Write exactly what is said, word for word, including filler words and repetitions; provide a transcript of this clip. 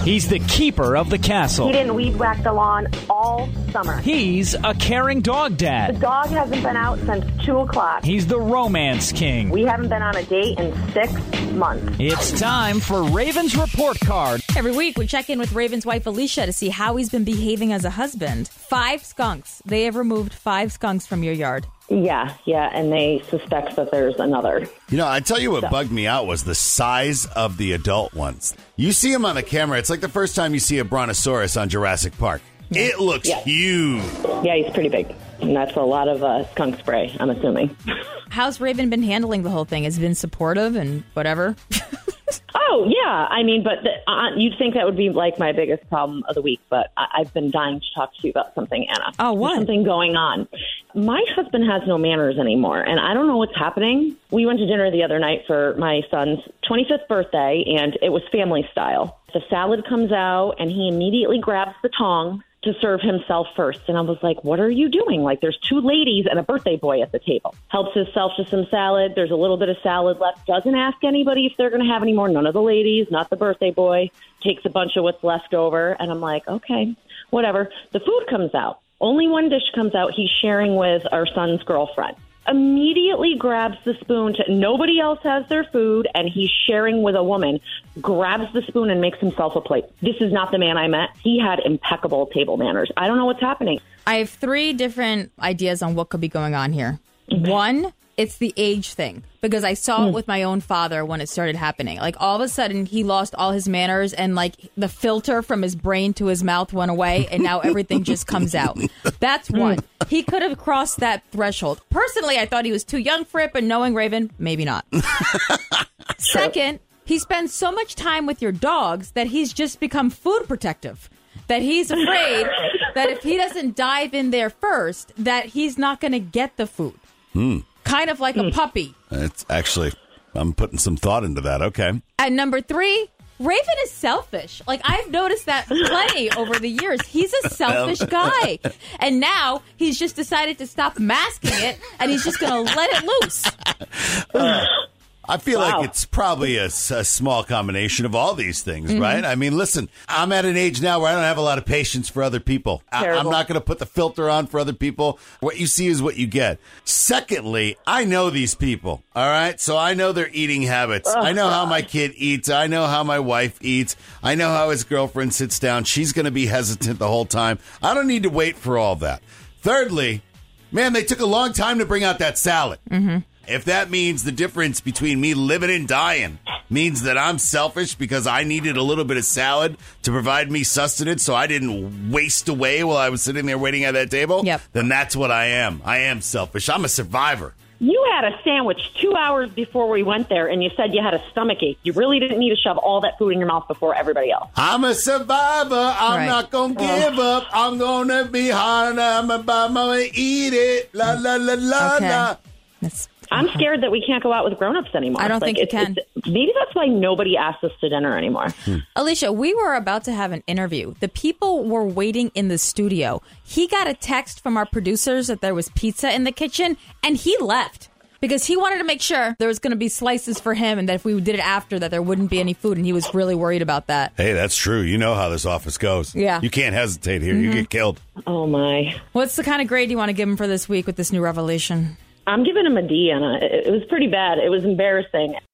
He's the keeper of the castle. He didn't weed whack the lawn all summer. He's a caring dog The dad. dog hasn't been out since two o'clock. He's the romance king. We haven't been on a date in six months. It's time for Raven's Report Card. Every week, we check in with Raven's wife, Alicia, to see how he's been behaving as a husband. Five skunks. They have removed five skunks from your yard. Yeah, yeah, and they suspect that there's another. You know, I tell you what bugged me out was the size of the adult ones. You see them on the camera. It's like the first time you see a brontosaurus on Jurassic Park. It looks Yeah. huge. Yeah, he's pretty big. And that's a lot of uh, skunk spray, I'm assuming. How's Raven been handling the whole thing? Has he been supportive and whatever? Oh, yeah. I mean, but the, uh, you'd think that would be like my biggest problem of the week, but I- I've been dying to talk to you about something, Anna. Oh, what? There's something going on. My husband has no manners anymore, and I don't know what's happening. We went to dinner the other night for my son's twenty-fifth birthday, and it was family style. The salad comes out, and he immediately grabs the tongs to serve himself first. And I was like, what are you doing? Like, there's two ladies and a birthday boy at the table. Helps himself to some salad. There's a little bit of salad left. Doesn't ask anybody if they're going to have any more. None of the ladies, not the birthday boy. Takes a bunch of what's left over. And I'm like, okay, whatever. The food comes out. Only one dish comes out. He's sharing with our son's girlfriend. Immediately grabs the spoon to nobody else has their food, and he's sharing with a woman, grabs the spoon and makes himself a plate. This is not the man I met. He had impeccable table manners. I don't know what's happening. I have three different ideas on what could be going on here. One, it's the age thing, because I saw it with my own father when it started happening. Like, all of a sudden, he lost all his manners, and, like, the filter from his brain to his mouth went away, and now everything just comes out. That's one. He could have crossed that threshold. Personally, I thought he was too young for it, but knowing Raven, maybe not. Second, he spends so much time with your dogs that he's just become food protective. That he's afraid that if he doesn't dive in there first, that he's not going to get the food. Hmm. Kind of like a puppy. It's actually, I'm putting some thought into that. Okay. And number three, Raven is selfish. Like, I've noticed that plenty over the years. He's a selfish guy. And now he's just decided to stop masking it, and he's just going to let it loose. Uh, I feel Wow. like it's probably a, s- a small combination of all these things, Mm-hmm. right? I mean, listen, I'm at an age now where I don't have a lot of patience for other people. I, I'm Terrible. not going to put the filter on for other people. What you see is what you get. Secondly, I know these people, all right? So I know their eating habits. Oh, I know how God. my kid eats. I know how my wife eats. I know how his girlfriend sits down. She's going to be hesitant the whole time. I don't need to wait for all that. Thirdly, man, they took a long time to bring out that salad. Mm-hmm. If that means the difference between me living and dying means that I'm selfish because I needed a little bit of salad to provide me sustenance so I didn't waste away while I was sitting there waiting at that table, Yep. then that's what I am. I am selfish. I'm a survivor. You had a sandwich two hours before we went there, and you said you had a stomach ache. You really didn't need to shove all that food in your mouth before everybody else. I'm a survivor. I'm Right. not going to give up. I'm going to be hard. I'm about to eat it. La, la, la, la, Okay. la. That's, I'm scared that we can't go out with grown-ups anymore. I don't Like, think you it's- can. it's- maybe that's why nobody asks us to dinner anymore. Alicia, we were about to have an interview. The people were waiting in the studio. He got a text from our producers that there was pizza in the kitchen, and he left. Because he wanted to make sure there was going to be slices for him, and that if we did it after, that there wouldn't be any food, and he was really worried about that. Hey, that's true. You know how this office goes. Yeah. You can't hesitate here. You get killed. Oh, my. What's the kind of grade you want to give him for this week with this new revelation? I'm giving him a D, Anna. It, it was pretty bad. It was embarrassing.